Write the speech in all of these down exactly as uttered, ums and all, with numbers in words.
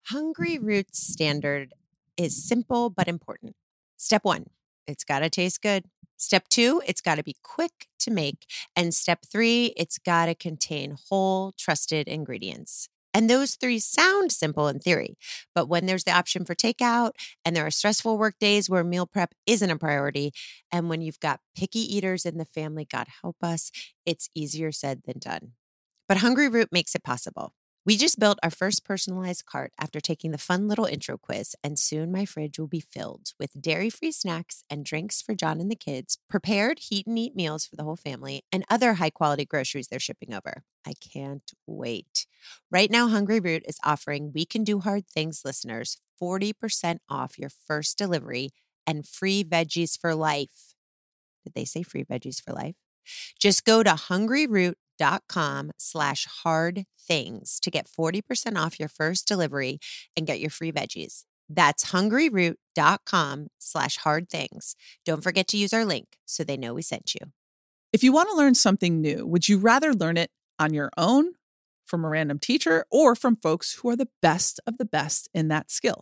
Hungry Roots standard is simple but important. Step one, it's got to taste good. Step two, it's got to be quick to make. And step three, it's got to contain whole, trusted ingredients. And those three sound simple in theory, but when there's the option for takeout and there are stressful work days where meal prep isn't a priority, and when you've got picky eaters in the family, God help us, it's easier said than done. But Hungry Root makes it possible. We just built our first personalized cart after taking the fun little intro quiz, and soon my fridge will be filled with dairy-free snacks and drinks for John and the kids, prepared heat and eat meals for the whole family, and other high-quality groceries they're shipping over. I can't wait. Right now, Hungry Root is offering We Can Do Hard Things listeners forty percent off your first delivery and free veggies for life. Did they say free veggies for life? Just go to hungryroot.com slash hard things to get forty percent off your first delivery and get your free veggies. That's hungryroot.com slash hard things. Don't forget to use our link so they know we sent you. If you want to learn something new, would you rather learn it on your own, from a random teacher, or from folks who are the best of the best in that skill?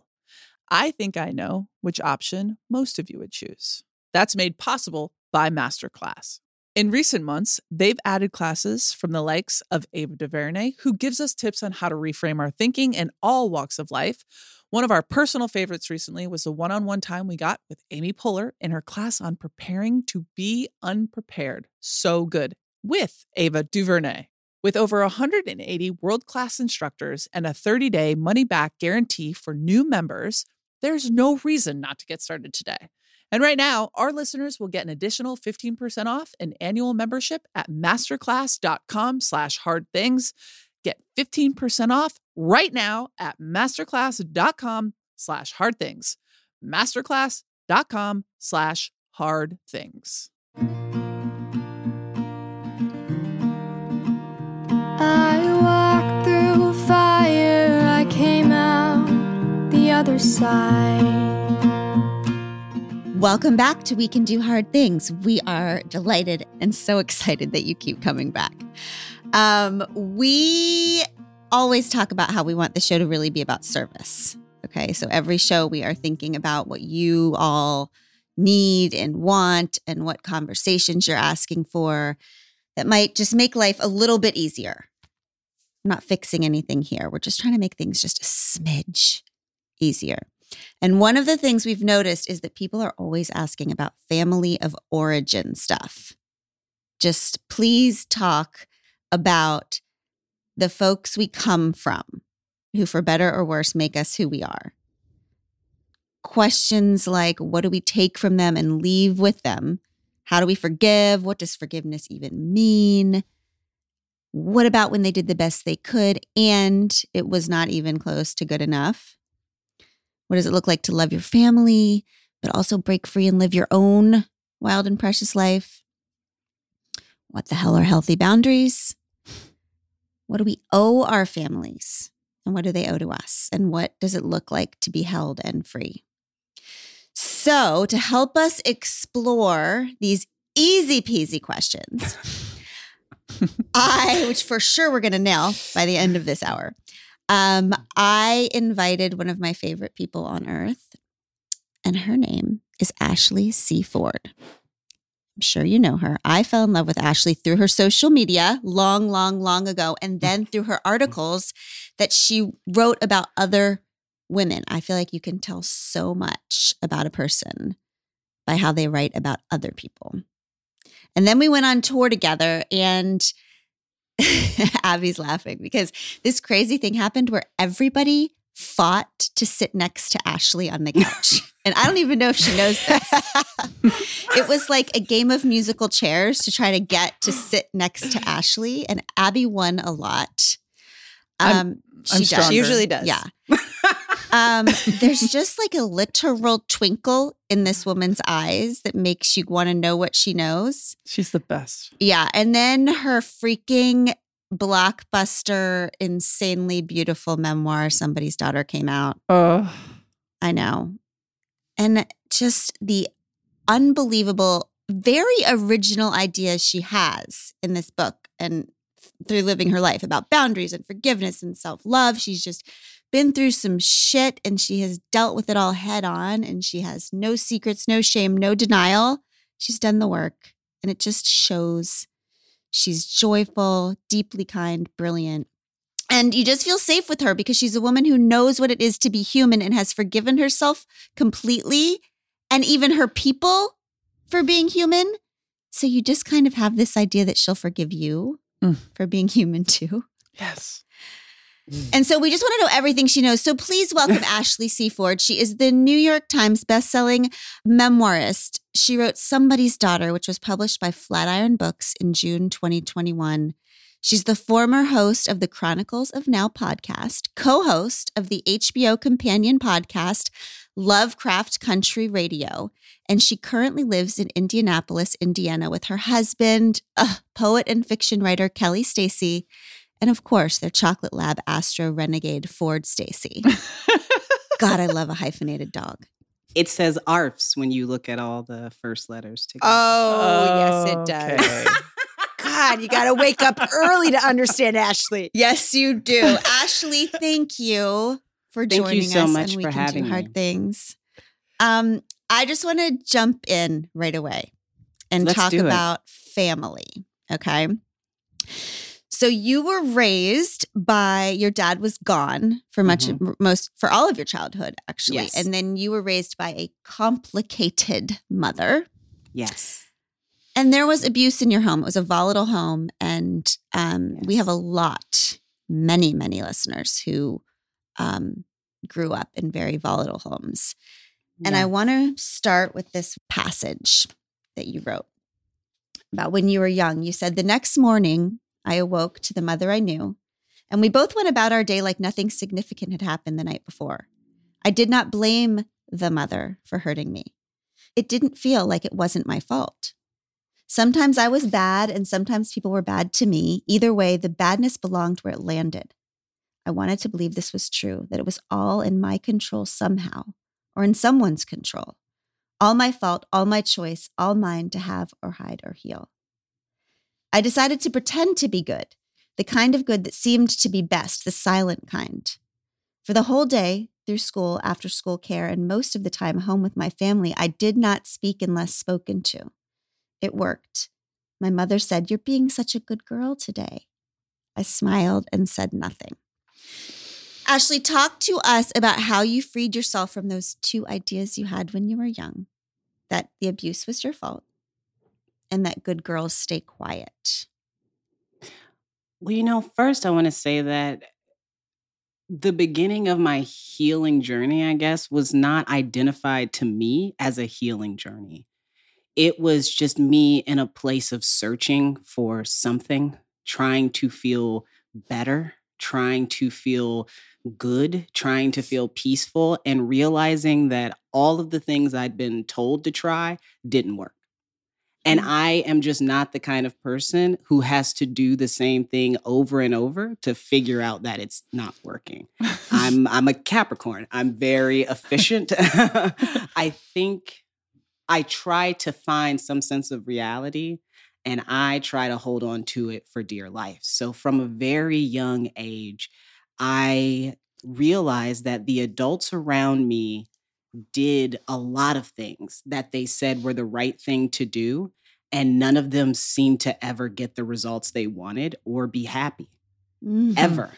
I think I know which option most of you would choose. That's made possible by Masterclass. In recent months, they've added classes from the likes of Ava DuVernay, who gives us tips on how to reframe our thinking in all walks of life. One of our personal favorites recently was the one-on-one time we got with Amy Poehler in her class on preparing to be unprepared. So good. With Ava DuVernay. With over one hundred eighty world-class instructors and a thirty-day money-back guarantee for new members, there's no reason not to get started today. And right now, our listeners will get an additional fifteen percent off an annual membership at masterclass.com slash hard things. Get fifteen percent off right now at masterclass.com slash hard things. Masterclass.com slash hard things. I walked through fire, I came out the other side. Welcome back to We Can Do Hard Things. We are delighted and so excited that you keep coming back. Um, we always talk about how we want the show to really be about service. Okay, so every show we are thinking about what you all need and want and what conversations you're asking for that might just make life a little bit easier. I'm not fixing anything here. We're just trying to make things just a smidge easier. And one of the things we've noticed is that people are always asking about family of origin stuff. Just please talk about the folks we come from, who for better or worse make us who we are. Questions like, what do we take from them and leave with them? How do we forgive? What does forgiveness even mean? What about when they did the best they could and it was not even close to good enough? What does it look like to love your family, but also break free and live your own wild and precious life? What the hell are healthy boundaries? What do we owe our families? And what do they owe to us? And what does it look like to be held and free? So to help us explore these easy peasy questions, I, which for sure we're going to nail by the end of this hour, Um, I invited one of my favorite people on earth, and her name is Ashley C. Ford. I'm sure you know her. I fell in love with Ashley through her social media long, long, long ago, and then through her articles that she wrote about other women. I feel like you can tell so much about a person by how they write about other people. And then we went on tour together, and Abby's laughing because this crazy thing happened where everybody fought to sit next to Ashley on the couch. And I don't even know if she knows this. It was like a game of musical chairs to try to get to sit next to Ashley. And Abby won a lot. Um, I'm, she I'm does. She usually does. Yeah. Um, there's just like a literal twinkle in this woman's eyes that makes you want to know what she knows. She's the best. Yeah. And then her freaking blockbuster, insanely beautiful memoir, Somebody's Daughter, came out. Oh, I know. And just the unbelievable, very original ideas she has in this book and through living her life about boundaries and forgiveness and self-love. She's just been through some shit and she has dealt with it all head on and she has no secrets, no shame, no denial. She's done the work and it just shows. She's joyful, deeply kind, brilliant. And you just feel safe with her because she's a woman who knows what it is to be human and has forgiven herself completely and even her people for being human. So you just kind of have this idea that she'll forgive you mm. for being human too. Yes. And so we just want to know everything she knows. So please welcome Ashley C. Ford. She is the New York Times bestselling memoirist. She wrote Somebody's Daughter, which was published by Flatiron Books in June twenty twenty-one. She's the former host of the Chronicles of Now podcast, co-host of the H B O companion podcast, Lovecraft Country Radio. And she currently lives in Indianapolis, Indiana with her husband, uh, poet and fiction writer Kelly Stacy, and of course, their chocolate lab astro renegade Ford Stacy. God, I love a hyphenated dog. It says A R Fs when you look at all the first letters together. Oh, yes, it does. Okay. God, you got to wake up early to understand Ashley. Yes, you do. Ashley, thank you for Thank joining you so us. much and we for can having do hard me. things. Um, I just want to jump in right away and Let's talk do it. about family. Okay. So you were raised by your dad was gone for much Mhm. most for all of your childhood, actually. Yes. And then you were raised by a complicated mother. Yes. And there was abuse in your home. It was a volatile home. And um, we Yes. have a lot, many, many listeners who um, grew up in very volatile homes. And Yeah. I want to start with this passage that you wrote about when you were young. You said, "The next morning, I awoke to the mother I knew, and we both went about our day like nothing significant had happened the night before. I did not blame the mother for hurting me. It didn't feel like it wasn't my fault. Sometimes I was bad and sometimes people were bad to me. Either way, the badness belonged where it landed. I wanted to believe this was true, that it was all in my control somehow, or in someone's control. All my fault, all my choice, all mine to have or hide or heal. I decided to pretend to be good, the kind of good that seemed to be best, the silent kind. For the whole day, through school, after school care, and most of the time home with my family, I did not speak unless spoken to. It worked. My mother said, 'You're being such a good girl today.' I smiled and said nothing." Ashley, talk to us about how you freed yourself from those two ideas you had when you were young, that the abuse was your fault and that good girls stay quiet. Well, you know, first I want to say that the beginning of my healing journey, I guess, was not identified to me as a healing journey. It was just me in a place of searching for something, trying to feel better, trying to feel good, trying to feel peaceful, and realizing that all of the things I'd been told to try didn't work. And I am just not the kind of person who has to do the same thing over and over to figure out that it's not working. I'm I'm a Capricorn. I'm very efficient. I think I try to find some sense of reality and I try to hold on to it for dear life. So from a very young age, I realized that the adults around me did a lot of things that they said were the right thing to do, and none of them seemed to ever get the results they wanted or be happy, Mhm. ever.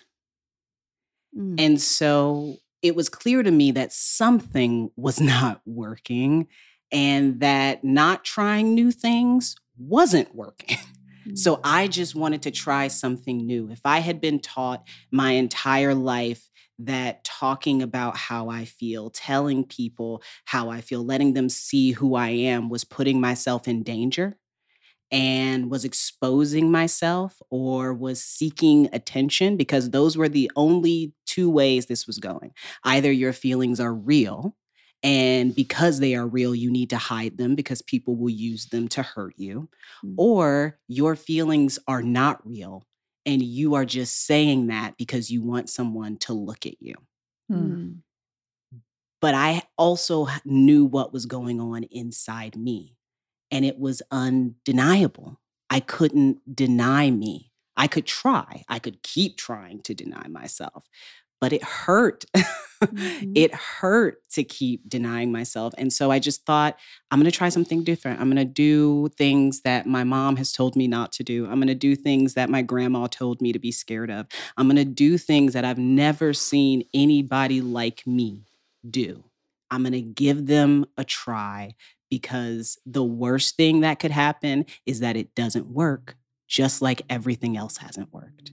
Mm. And so it was clear to me that something was not working and that not trying new things wasn't working. So I just wanted to try something new. If I had been taught my entire life that talking about how I feel, telling people how I feel, letting them see who I am was putting myself in danger and was exposing myself or was seeking attention, because those were the only two ways this was going. Either your feelings are real, and because they are real, you need to hide them because people will use them to hurt you, Mm. or your feelings are not real and you are just saying that because you want someone to look at you. Mm. But I also h- knew what was going on inside me, and it was undeniable. I couldn't deny me. I could try. I could keep trying to deny myself, but it hurt. Mhm. It hurt to keep denying myself. And so I just thought, I'm going to try something different. I'm going to do things that my mom has told me not to do. I'm going to do things that my grandma told me to be scared of. I'm going to do things that I've never seen anybody like me do. I'm going to give them a try, because the worst thing that could happen is that it doesn't work, just like everything else hasn't worked.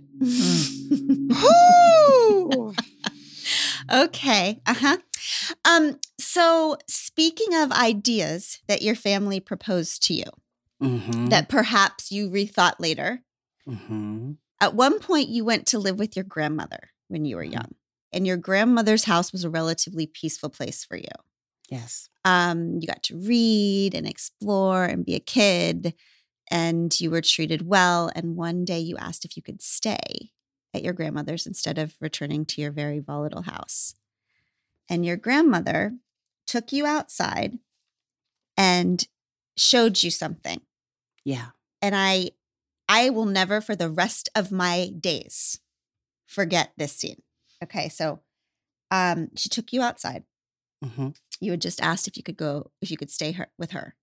Woo! Okay. Uh-huh. Um, so speaking of ideas that your family proposed to you, Mm-hmm. that perhaps you rethought later, Mm-hmm. at one point you went to live with your grandmother when you were young, and your grandmother's house was a relatively peaceful place for you. Yes. Um, you got to read and explore and be a kid, and you were treated well. And one day you asked if you could stay at your grandmother's instead of returning to your very volatile house. And your grandmother took you outside and showed you something. Yeah. And I I will never for the rest of my days forget this scene. Okay, so um, she took you outside. Mm-hmm. You had just asked if you could go, if you could stay her, with her.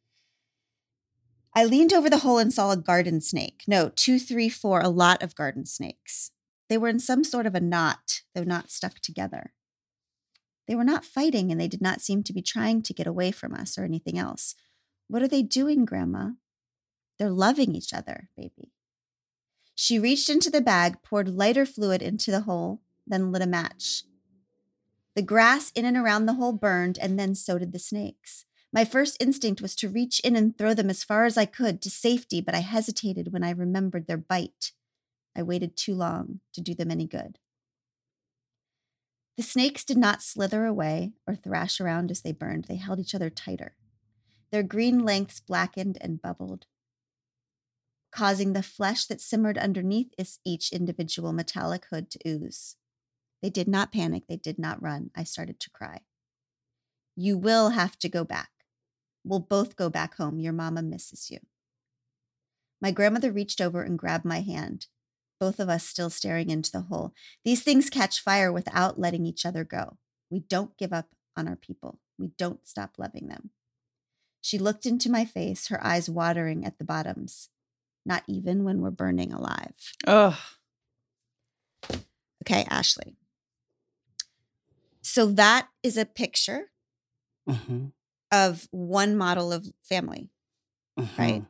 I leaned over the hole and saw a garden snake. No, two, three, four, a lot of garden snakes. They were in some sort of a knot, though not stuck together. They were not fighting, and they did not seem to be trying to get away from us or anything else. What are they doing, Grandma? They're loving each other, baby. She reached into the bag, poured lighter fluid into the hole, then lit a match. The grass in and around the hole burned, and then so did the snakes. My first instinct was to reach in and throw them as far as I could to safety, but I hesitated when I remembered their bite. I waited too long to do them any good. The snakes did not slither away or thrash around as they burned. They held each other tighter. Their green lengths blackened and bubbled, causing the flesh that simmered underneath each individual metallic hood to ooze. They did not panic. They did not run. I started to cry. You will have to go back. We'll both go back home. Your mama misses you. My grandmother reached over and grabbed my hand, both of us still staring into the hole. These things catch fire without letting each other go. We don't give up on our people. We don't stop loving them. She looked into my face, her eyes watering at the bottoms. Not even when we're burning alive. Ugh. Okay, Ashley. So that is a picture Mm-hmm. of one model of family, Mm-hmm. right?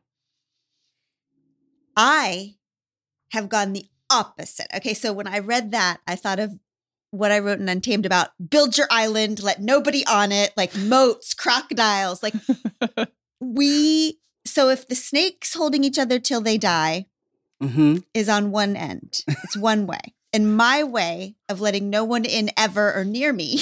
I have gone the opposite. Okay, so when I read that, I thought of what I wrote in Untamed about build your island, let nobody on it, like moats, crocodiles. Like we, so if the snakes holding each other till they die Mm-hmm. is on one end, it's one way. And my way of letting no one in ever or near me,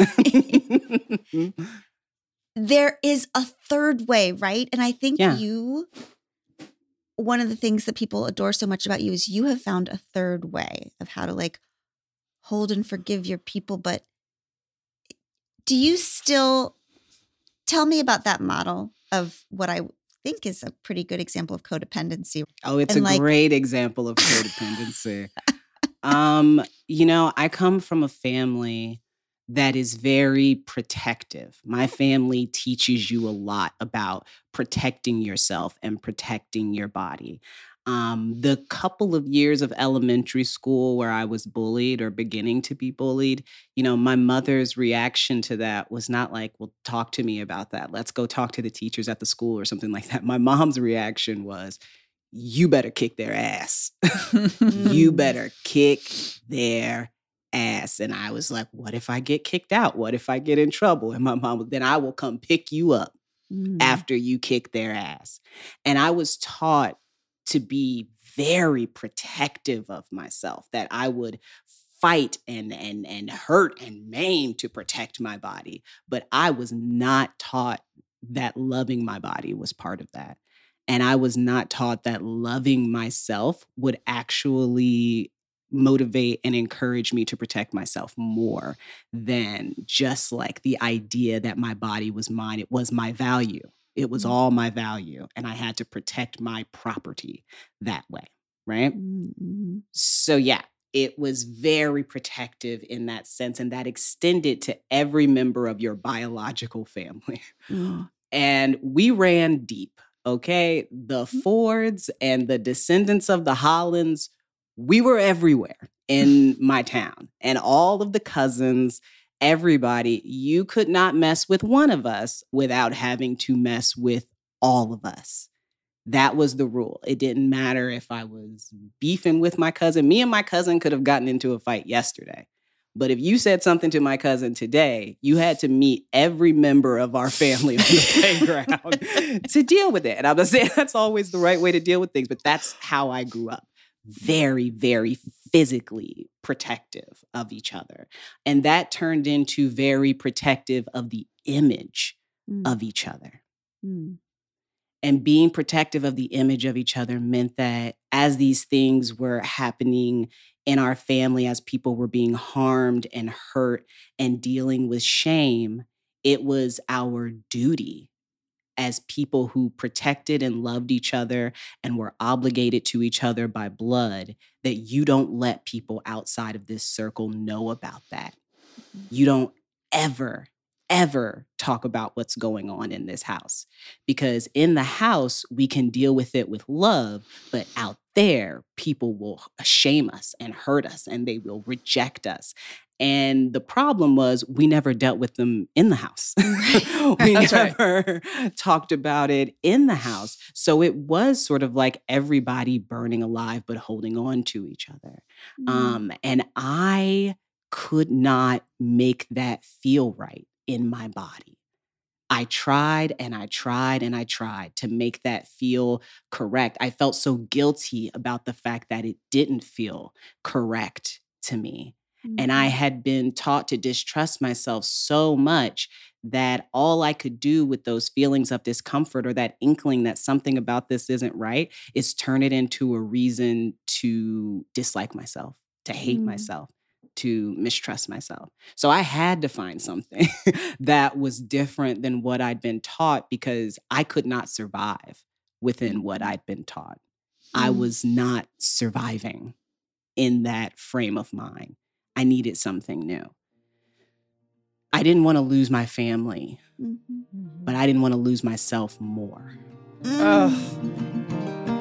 there is a third way, right? And I think Yeah. you, one of the things that people adore so much about you is you have found a third way of how to like hold and forgive your people. But do you still tell me about that model of what I think is a pretty good example of codependency? Oh, it's And a like- great example of codependency. um, you know, I come from a family that is very protective. My family teaches you a lot about protecting yourself and protecting your body. Um, the couple of years of elementary school where I was bullied or beginning to be bullied, you know, my mother's reaction to that was not like, well, talk to me about that. Let's go talk to the teachers at the school or something like that. My mom's reaction was, you better kick their ass. You better kick their ass. And I was like, what if I get kicked out? What if I get in trouble? And my mom, then I will come pick you up Mm. after you kick their ass. And I was taught to be very protective of myself, that I would fight and and and hurt and maim to protect my body. But I was not taught that loving my body was part of that. And I was not taught that loving myself would actually motivate and encourage me to protect myself more than just like the idea that my body was mine. It was my value. It was all my value. And I had to protect my property that way. Right. Mm-hmm. So, yeah, it was very protective in that sense, and that extended to every member of your biological family. Mm. And we ran deep, okay? The Fords and the descendants of the Hollands, we were everywhere in my town. And all of the cousins, everybody, you could not mess with one of us without having to mess with all of us. That was the rule. It didn't matter if I was beefing with my cousin. Me and my cousin could have gotten into a fight yesterday. But if you said something to my cousin today, you had to meet every member of our family on the playground to deal with it. And I'm not saying that's always the right way to deal with things, but that's how I grew up. Very, very physically protective of each other. And that turned into very protective of the image Mm. of each other. Mm. And being protective of the image of each other meant that as these things were happening in our family, as people were being harmed and hurt and dealing with shame, it was our duty as people who protected and loved each other and were obligated to each other by blood, that you don't let people outside of this circle know about that. You don't ever, ever talk about what's going on in this house. Because in the house, we can deal with it with love, but out there, people will shame us and hurt us and they will reject us. And the problem was we never dealt with them in the house. we That's right. never talked about it in the house. So it was sort of like everybody burning alive, but holding on to each other. Mm. Um, and I could not make that feel right in my body. I tried and I tried and I tried to make that feel correct. I felt so guilty about the fact that it didn't feel correct to me. And I had been taught to distrust myself so much that all I could do with those feelings of discomfort or that inkling that something about this isn't right is turn it into a reason to dislike myself, to hate Mm. myself, to mistrust myself. So I had to find something that was different than what I'd been taught because I could not survive within what I'd been taught. I Mm. was not surviving in that frame of mind. I needed something new. I didn't want to lose my family, Mhm. but I didn't want to lose myself more. Ugh.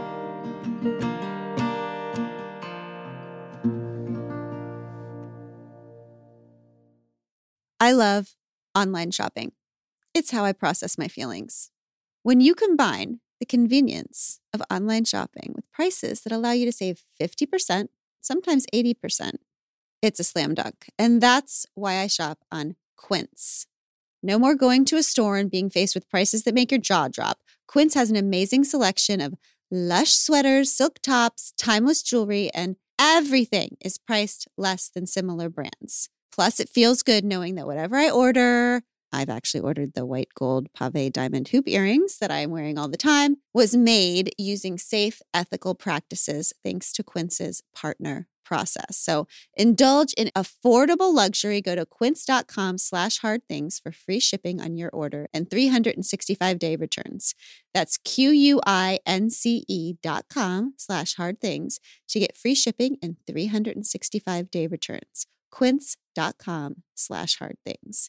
I love online shopping. It's how I process my feelings. When you combine the convenience of online shopping with prices that allow you to save fifty percent, sometimes eighty percent, it's a slam dunk. And that's why I shop on Quince. No more going to a store and being faced with prices that make your jaw drop. Quince has an amazing selection of lush sweaters, silk tops, timeless jewelry, and everything is priced less than similar brands. Plus, it feels good knowing that whatever I order, I've actually ordered the white gold pave diamond hoop earrings that I'm wearing all the time, was made using safe, ethical practices thanks to Quince's partner process. So indulge in affordable luxury. Go to quince.com slash hard things for free shipping on your order and three hundred sixty-five day returns. That's Q-U-I-N-C-E dot com slash hard things to get free shipping and three hundred sixty-five day returns. Quince.com slash hard things.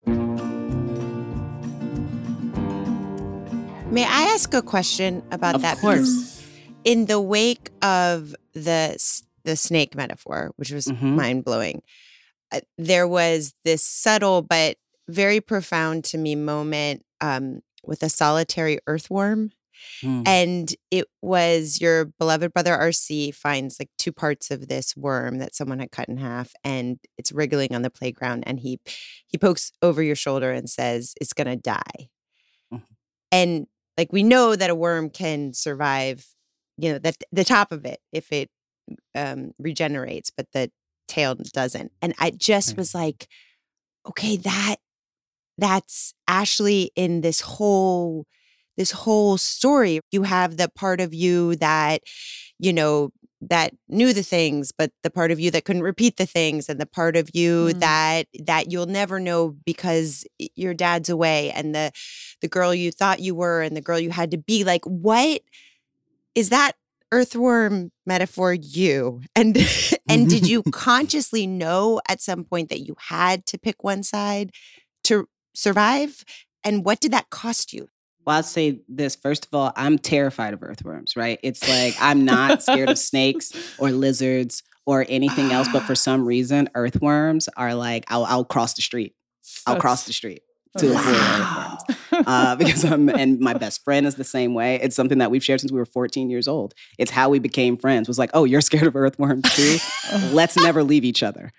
May I ask a question about Of that? course. Because in the wake of the s- the snake metaphor, which was Mhm. mind blowing, uh, there was this subtle but very profound to me moment um, with a solitary earthworm. Mm. And it was your beloved brother R C finds like two parts of this worm that someone had cut in half, and it's wriggling on the playground. And he he pokes over your shoulder and says, "It's gonna die." Mhm. And like we know that a worm can survive, you know, that the top of it if it um, regenerates, but the tail doesn't. And I just Right. was like, okay, that that's Ashley in this whole this whole story. You have the part of you that, you know, that knew the things, but the part of you that couldn't repeat the things, and the part of you Mm. that that you'll never know because your dad's away, and the the girl you thought you were and the girl you had to be. Like, what is that earthworm metaphor you? And and did you consciously know at some point that you had to pick one side to survive? And what did that cost you? Well, I'll say this. First of all, I'm terrified of earthworms, right? It's like I'm not scared of snakes or lizards or anything else, but for some reason, earthworms are like, I'll, I'll cross the street. I'll That's- cross the street to avoid Wow. earthworms. Uh, because I'm, and my best friend is the same way. It's something that we've shared since we were fourteen years old. It's how we became friends. Was like, oh, you're scared of earthworms too? Let's never leave each other.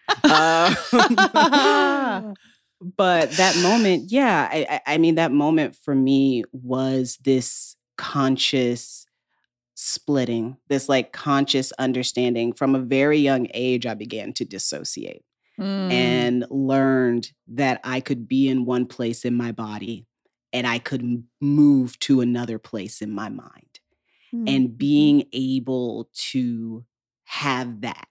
Uh, but that moment, yeah, I, I I mean, that moment for me was this conscious splitting, this like conscious understanding. From a very young age, I began to dissociate Mm. and learned that I could be in one place in my body and I could m- move to another place in my mind. Mm. And being able to have that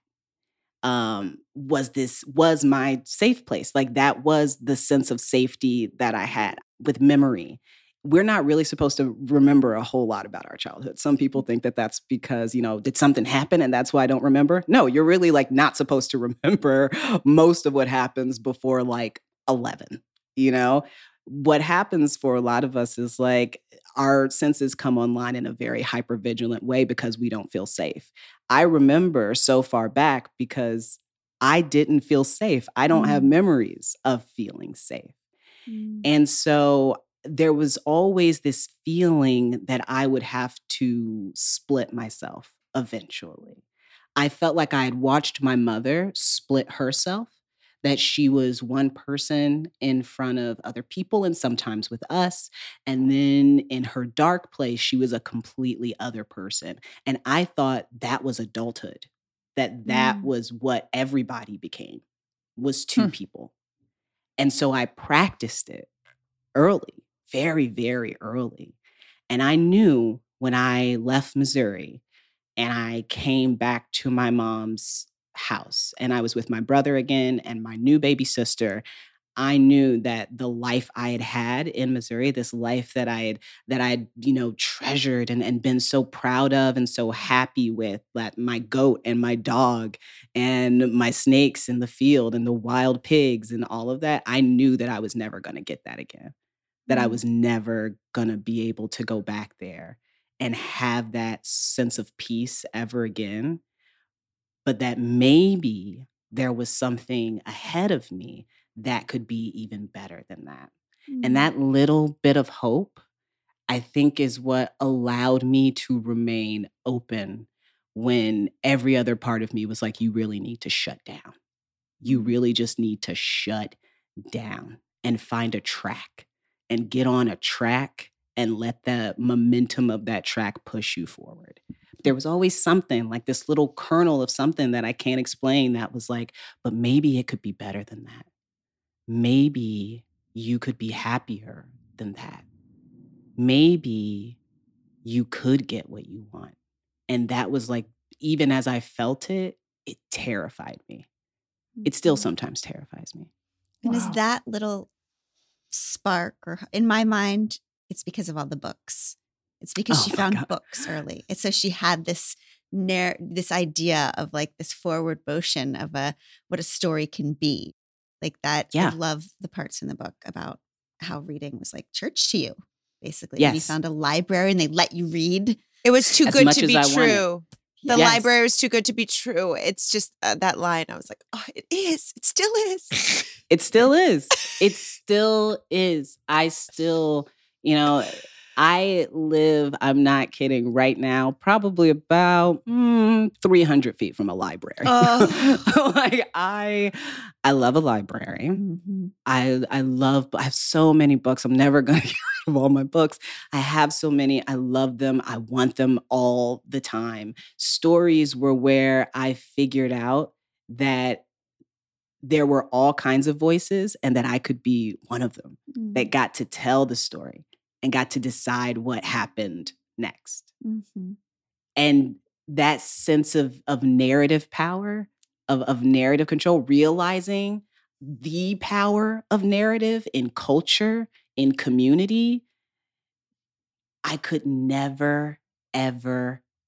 um, was this was my safe place. Like that was the sense of safety that I had with memory. We're not really supposed to remember a whole lot about our childhood. Some people think that that's because, you know, did something happen and that's why I don't remember? No, you're really like not supposed to remember most of what happens before like eleven, you know? What happens for a lot of us is like our senses come online in a very hypervigilant way because we don't feel safe. I remember so far back because I didn't feel safe. I don't have Mm. memories of feeling safe. Mm. And so there was always this feeling that I would have to split myself eventually. I felt like I had watched my mother split herself, that she was one person in front of other people and sometimes with us. And then in her dark place, she was a completely other person. And I thought that was adulthood, that that Mm. was what everybody became, was two Hmm. people. And so I practiced it early, very, very early. And I knew when I left Missouri and I came back to my mom's house and I was with my brother again and my new baby sister, I knew that the life I had had in Missouri, this life that I had, that I had, you know, treasured and, and been so proud of and so happy with, that my goat and my dog and my snakes in the field and the wild pigs and all of that, I knew that I was never going to get that again, that I was never going to be able to go back there and have that sense of peace ever again, but that maybe there was something ahead of me that could be even better than that. And that little bit of hope, I think, is what allowed me to remain open when every other part of me was like, you really need to shut down. You really just need to shut down and find a track and get on a track and let the momentum of that track push you forward. There was always something, like this little kernel of something that I can't explain, that was like, but maybe it could be better than that. Maybe you could be happier than that. Maybe you could get what you want. And that was like, even as I felt it, it terrified me. It still sometimes terrifies me. And is Wow. that little spark, or in my mind, it's because of all the books. It's because Oh she my found God. books early. And so she had this narr- this idea of like this forward motion of a what a story can be. Like that. I Yeah. love the parts in the book about how reading was like church to you, basically. When you Yes. found a library and they let you read. It was too As good much to as be I wanted. true. The Yes. library was too good to be true. It's just uh, that line. I was like, oh, it is. It still is. It still is. It still is. I still, you know, I live, I'm not kidding, right now, probably about mm, three hundred feet from a library. Oh. Like I, I love a library. Mhm. I I love, I have so many books. I'm never going to get rid of all my books. I have so many. I love them. I want them all the time. Stories were where I figured out that there were all kinds of voices and that I could be one of them that got to tell the story and got to decide what happened next. Mhm. And that sense of, of narrative power, of, of narrative control, realizing the power of narrative in culture, in community, I could never, ever,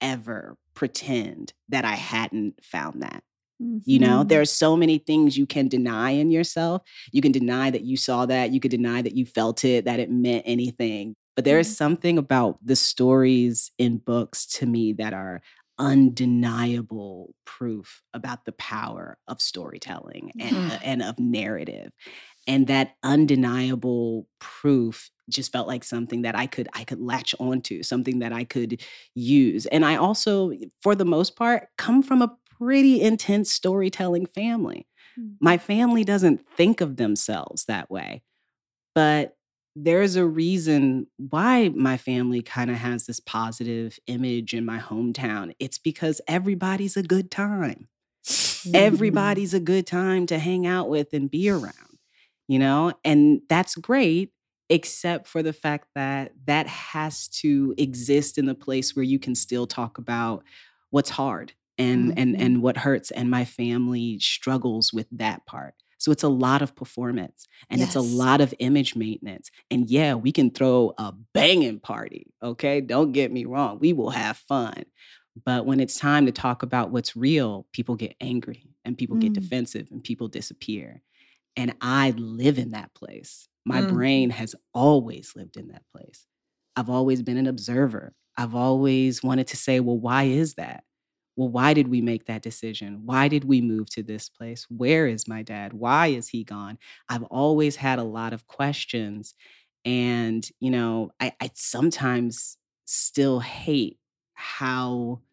ever pretend that I hadn't found that. You know, there are so many things you can deny in yourself. You can deny that you saw that. You could deny that you felt it, that it meant anything. But there is something about the stories in books to me that are undeniable proof about the power of storytelling and, Mhm. uh, and of narrative. And that undeniable proof just felt like something that I could I could latch onto, something that I could use. And I also, for the most part, come from a pretty intense storytelling family. My family doesn't think of themselves that way, but there's a reason why my family kind of has this positive image in my hometown. It's because everybody's a good time. Everybody's a good time to hang out with and be around, you know? And that's great, except for the fact that that has to exist in a place where you can still talk about what's hard and and Mhm. and what hurts. And my family struggles with that part. So it's a lot of performance and it's a Yes. lot of image maintenance. And yeah, we can throw a banging party, okay? Don't get me wrong. We will have fun. But when it's time to talk about what's real, people get angry and people get Mm. defensive and people disappear. And I live in that place. My Mm. brain has always lived in that place. I've always been an observer. I've always wanted to say, well, why is that? Well, why did we make that decision? Why did we move to this place? Where is my dad? Why is he gone? I've always had a lot of questions. And, you know, I, I sometimes still hate how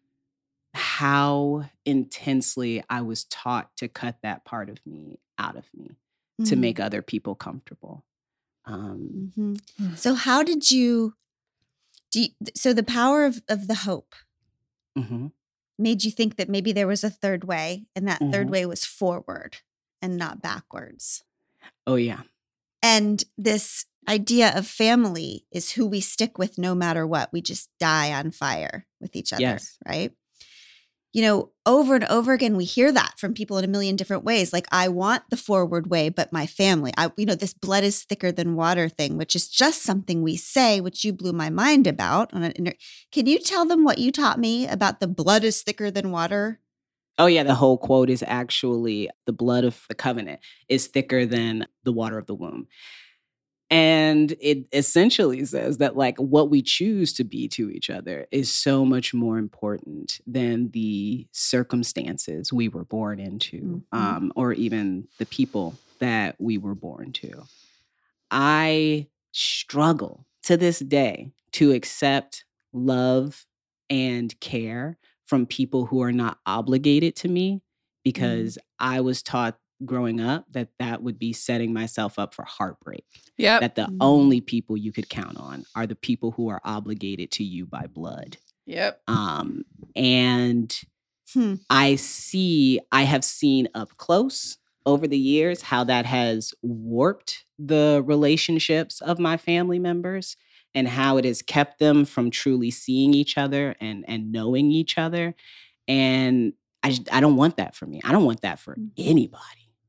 how intensely I was taught to cut that part of me out of me to Mm. make other people comfortable. Um, Mhm. So how did you, do you, so the power of, of the hope mhm, made you think that maybe there was a third way, and that third mhm. way was forward and not backwards. Oh, yeah. And this idea of family is who we stick with no matter what. We just die on fire with each other, Yes. right? You know, over and over again, we hear that from people in a million different ways. Like, I want the forward way, but my family, I, you know, this blood is thicker than water thing, which is just something we say, which you blew my mind about. On an inter- Can you tell them what you taught me about the blood is thicker than water? Oh, yeah. The whole quote is actually the blood of the covenant is thicker than the water of the womb. And it essentially says that, like, what we choose to be to each other is so much more important than the circumstances we were born into, Mhm. um, or even the people that we were born to. I struggle to this day to accept love and care from people who are not obligated to me because I was taught growing up that that would be setting myself up for heartbreak. Yep. That the Mhm. only people you could count on are the people who are obligated to you by blood. Yep. Um, and Hmm. I see, I have seen up close over the years how that has warped the relationships of my family members and how it has kept them from truly seeing each other and, and knowing each other. And I, just- I don't want that for me. I don't want that for Mhm. anybody.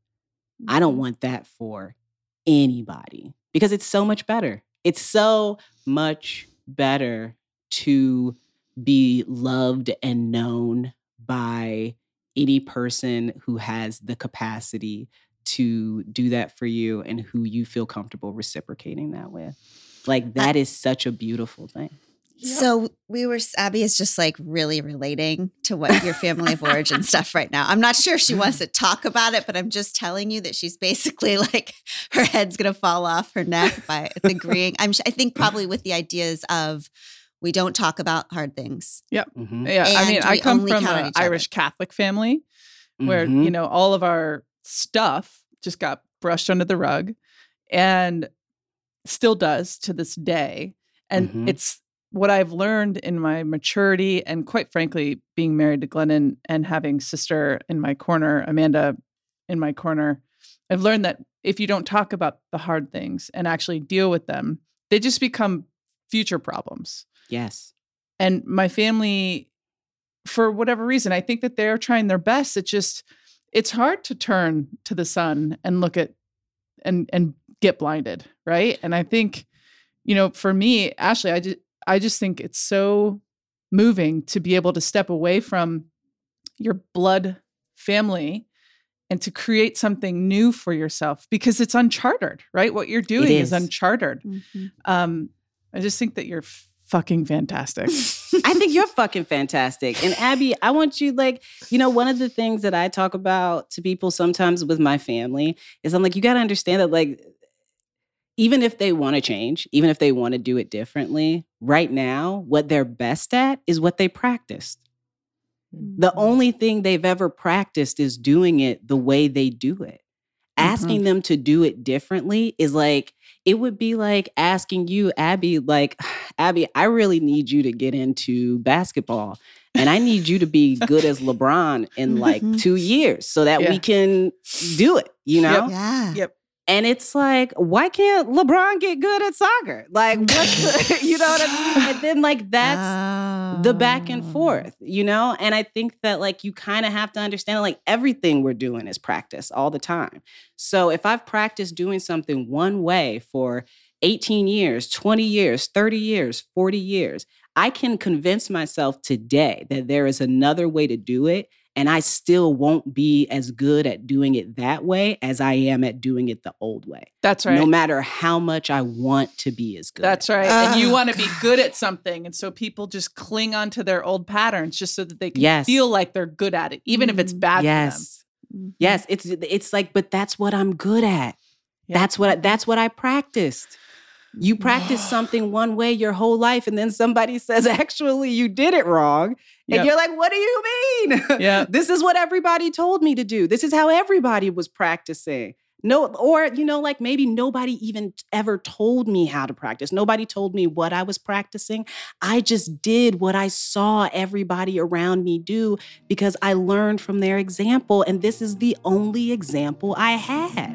I don't Mhm. want that for anybody because it's so much better. It's so much better to be loved and known by any person who has the capacity to do that for you and who you feel comfortable reciprocating that with. Like, that is such a beautiful thing. So we were, Abby is just like really relating to what your family of origin stuff right now. I'm not sure if she wants to talk about it, but I'm just telling you that she's basically like, her head's going to fall off her neck by agreeing. I'm, I think probably with the ideas of, we don't talk about hard things. Yep. Mhm. Yeah. I mean, And I we come only from count on an each other. Irish Catholic family where, Mhm. you know, all of our stuff just got brushed under the rug and still does to this day. And Mhm. it's what I've learned in my maturity and, quite frankly, being married to Glennon and having sister in my corner, Amanda in my corner. I've learned that if you don't talk about the hard things and actually deal with them, they just become future problems. Yes. And my family, for whatever reason, I think that they're trying their best. It's just, it's hard to turn to the sun and look at and and get blinded, right? And I think, you know, for me, Ashley, I just I just think it's so moving to be able to step away from your blood family and to create something new for yourself because it's uncharted, right? What you're doing is. is uncharted. Mm-hmm. Um, I just think that you're fucking fantastic. I think you're fucking fantastic. And Abby, I want you like, you know, one of the things that I talk about to people sometimes with my family is I'm like, you got to understand that like, even if they want to change, even if they want to do it differently, right now, what they're best at is what they practiced. Mm-hmm. The only thing they've ever practiced is doing it the way they do it. Asking mm-hmm. them to do it differently is like, it would be like asking you, Abby, like, Abby, I really need you to get into basketball. And I need you to be good as LeBron in like mm-hmm. two years so that yeah. we can do it, you know? Yep. Yeah. Yep. And it's like, why can't LeBron get good at soccer? Like, what's the, you know what I mean? And then like, that's oh. the back and forth, you know? And I think that like, you kind of have to understand that, like everything we're doing is practice all the time. So if I've practiced doing something one way for eighteen years, twenty years, thirty years, forty years, I can convince myself today that there is another way to do it. And I still won't be as good at doing it that way as I am at doing it the old way. That's right. No matter how much I want to be as good. That's right. Oh, and you want to be good at something. And so people just cling onto their old patterns just so that they can yes. feel like they're good at it, even mm-hmm. if it's bad yes. for them. Yes. It's it's like, but that's what I'm good at. Yeah. That's what I, that's what I practiced. You practice something one way your whole life, and then somebody says, actually, you did it wrong. And yep. you're like, what do you mean? Yeah. This is what everybody told me to do. This is how everybody was practicing. No, or, you know, like maybe nobody even ever told me how to practice. Nobody told me what I was practicing. I just did what I saw everybody around me do because I learned from their example. And this is the only example I had.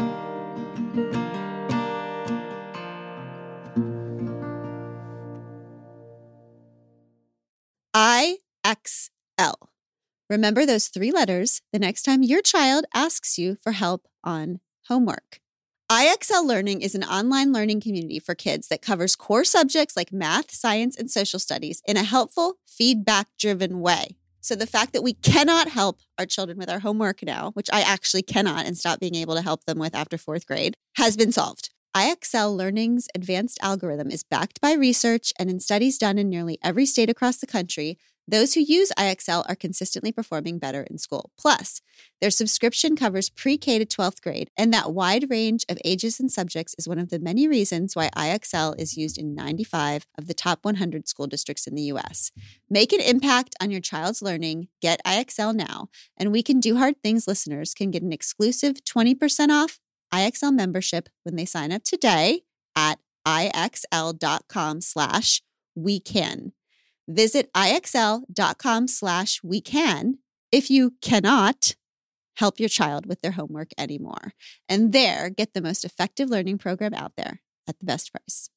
I X L. Remember those three letters the next time your child asks you for help on homework. I X L Learning is an online learning community for kids that covers core subjects like math, science, and social studies in a helpful, feedback-driven way. So the fact that we cannot help our children with our homework now, which I actually cannot and stop being able to help them with after fourth grade, has been solved. I X L Learning's advanced algorithm is backed by research, and in studies done in nearly every state across the country, those who use I X L are consistently performing better in school. Plus, their subscription covers pre-K to twelfth grade, and that wide range of ages and subjects is one of the many reasons why I X L is used in ninety-five of the top one hundred school districts in the U S. Make an impact on your child's learning. Get I X L now, and We Can Do Hard Things listeners can get an exclusive twenty percent off I X L membership when they sign up today at IXL.com slash we can. Visit IXL.com slash we can if you cannot help your child with their homework anymore. And there, get the most effective learning program out there at the best price.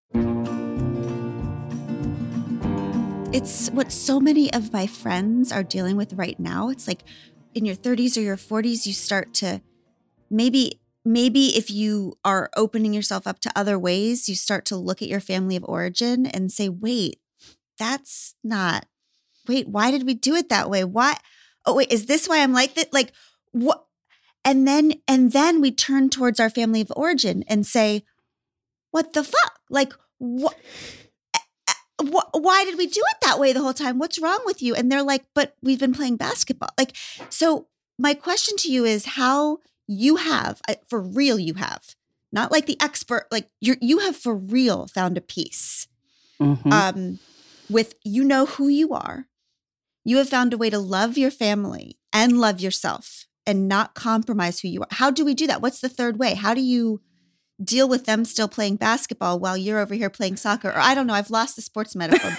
It's what so many of my friends are dealing with right now. It's like in your thirties or your forties, you start to maybe... Maybe if you are opening yourself up to other ways, you start to look at your family of origin and say, wait, that's not, wait, why did we do it that way? Why? Oh, wait, is this why I'm like that? Like what? And then, and then we turn towards our family of origin and say, what the fuck? Like what? Why did we do it that way the whole time? What's wrong with you? And they're like, but we've been playing basketball. Like, so my question to you is how you have, for real you have, not like the expert, like you you have for real found a peace mm-hmm. um, with, you know who you are. You have found a way to love your family and love yourself and not compromise who you are. How do we do that? What's the third way? How do you deal with them still playing basketball while you're over here playing soccer? Or I don't know, I've lost the sports metaphor.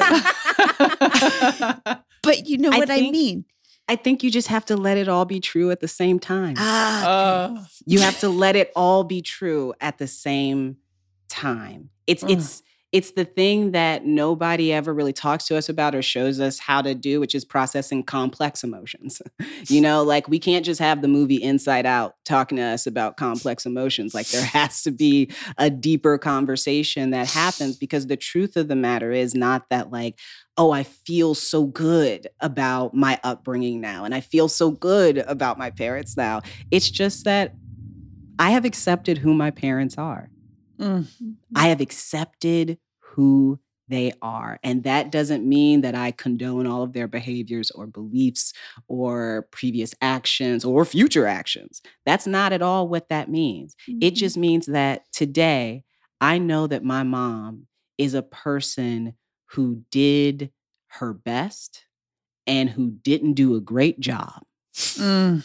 But, but you know what I, think- I mean. I think you just have to let it all be true at the same time. Ah, uh, you have to let it all be true at the same time. It's uh. it's It's the thing that nobody ever really talks to us about or shows us how to do, which is processing complex emotions. You know, like we can't just have the movie Inside Out talking to us about complex emotions. Like there has to be a deeper conversation that happens, because the truth of the matter is not that like, oh, I feel so good about my upbringing now, and I feel so good about my parents now. It's just that I have accepted who my parents are. Mm. I have accepted who they are. And that doesn't mean that I condone all of their behaviors or beliefs or previous actions or future actions. That's not at all what that means. Mm-hmm. It just means that today I know that my mom is a person who did her best and who didn't do a great job. Mm.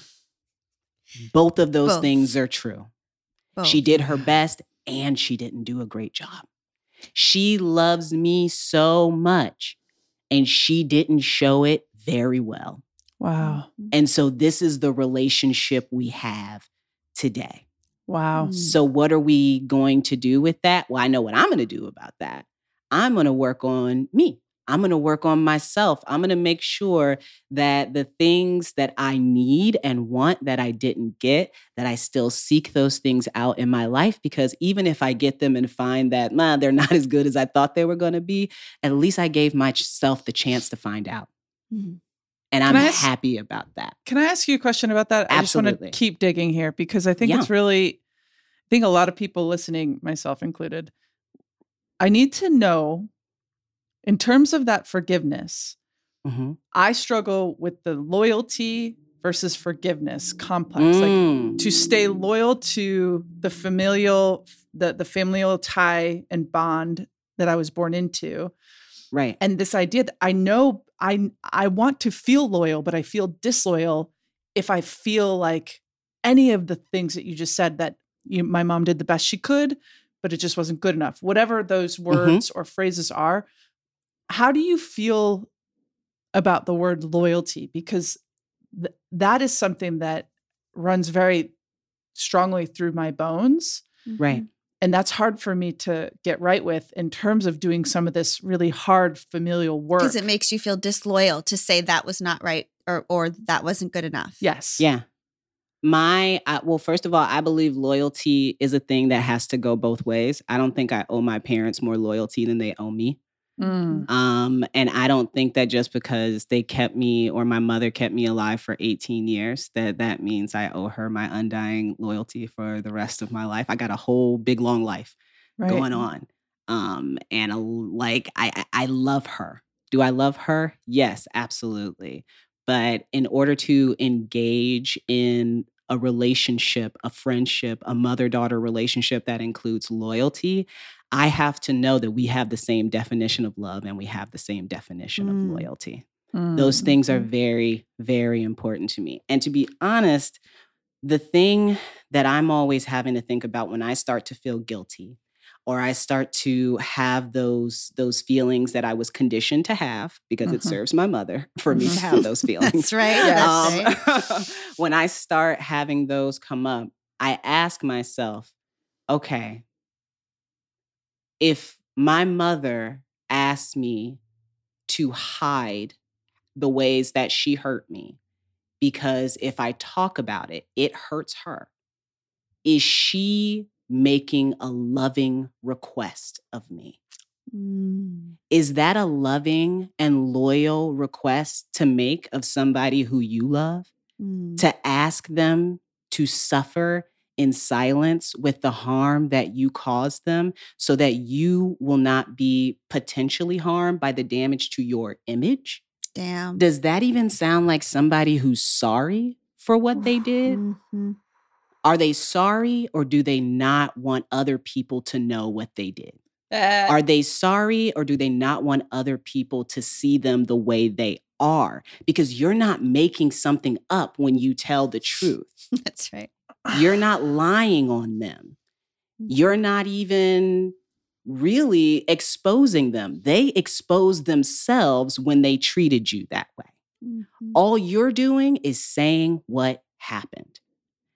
Both of those Both. things are true. Both. She did her best and she didn't do a great job. She loves me so much and she didn't show it very well. Wow. And so this is the relationship we have today. Wow. Mm. So what are we going to do with that? Well, I know what I'm going to do about that. I'm going to work on me. I'm going to work on myself. I'm going to make sure that the things that I need and want that I didn't get, that I still seek those things out in my life. Because even if I get them and find that, man, they're not as good as I thought they were going to be, at least I gave myself the chance to find out. Mhm. And Can I'm I ask- happy about that. Can I ask you a question about that? I just want Absolutely. to keep digging here because I think Yeah. it's really, I think a lot of people listening, myself included, I need to know, in terms of that forgiveness, Mm-hmm. I struggle with the loyalty versus forgiveness complex. Like Mm. to stay loyal to the familial, the, the familial tie and bond that I was born into. Right. And this idea that I know I I want to feel loyal, but I feel disloyal if I feel like any of the things that you just said, that you, my mom did the best she could, but it just wasn't good enough. Whatever those words or phrases are, how do you feel about the word loyalty? Because th- that is something that runs very strongly through my bones. Right. And that's hard for me to get right with in terms of doing some of this really hard familial work. Because it makes you feel disloyal to say that was not right or or that wasn't good enough. Yes. Yeah. My, I, well, first of all, I believe loyalty is a thing that has to go both ways. I don't think I owe my parents more loyalty than they owe me. Mm. Um, and I don't think that just because they kept me or my mother kept me alive for eighteen years, that that means I owe her my undying loyalty for the rest of my life. I got a whole big, long life Right. going on. Um, and a, like, I, I I love her. Do I love her? Yes, absolutely. But in order to engage in a relationship, a friendship, a mother-daughter relationship that includes loyalty, I have to know that we have the same definition of love and we have the same definition Mm. of loyalty. Mm. Those things are very, very important to me. And to be honest, the thing that I'm always having to think about when I start to feel guilty or I start to have those, those feelings that I was conditioned to have, because it Mhm. serves my mother for me to have those feelings. That's right. Yes. That's right. Um, when I start having those come up, I ask myself, okay, if my mother asked me to hide the ways that she hurt me, because if I talk about it, it hurts her, is she making a loving request of me? Mm. Is that a loving and loyal request to make of somebody who you love? Mm. To ask them to suffer in silence with the harm that you caused them so that you will not be potentially harmed by the damage to your image? Damn. Does that even sound like somebody who's sorry for what they did? Mhm. Are they sorry, or do they not want other people to know what they did? Uh, Are they sorry, or do they not want other people to see them the way they are? Because you're not making something up when you tell the truth. That's right. You're not lying on them. You're not even really exposing them. They exposed themselves when they treated you that way. Mhm. All you're doing is saying what happened.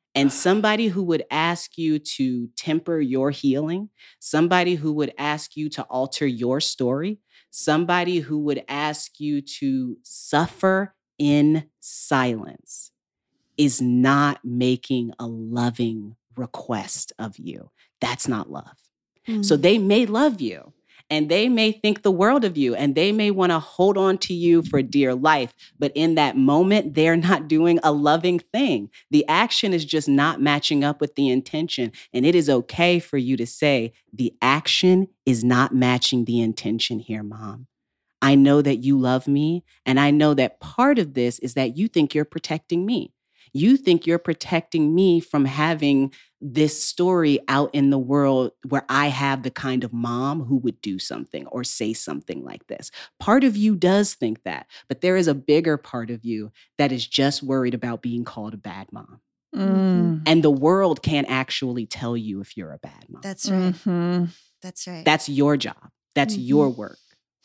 And somebody who would ask you to temper your healing, somebody who would ask you to alter your story, somebody who would ask you to suffer in silence is not making a loving request of you. That's not love. Mm. So they may love you and they may think the world of you and they may want to hold on to you for dear life. But in that moment, they're not doing a loving thing. The action is just not matching up with the intention. And it is okay for you to say, the action is not matching the intention here, Mom. I know that you love me. And I know that part of this is that you think you're protecting me. You think you're protecting me from having this story out in the world where I have the kind of mom who would do something or say something like this. Part of you does think that, but there is a bigger part of you that is just worried about being called a bad mom. Mm. And the world can't actually tell you if you're a bad mom. That's right. Mm-hmm. That's right. That's your job. That's mm-hmm. your work.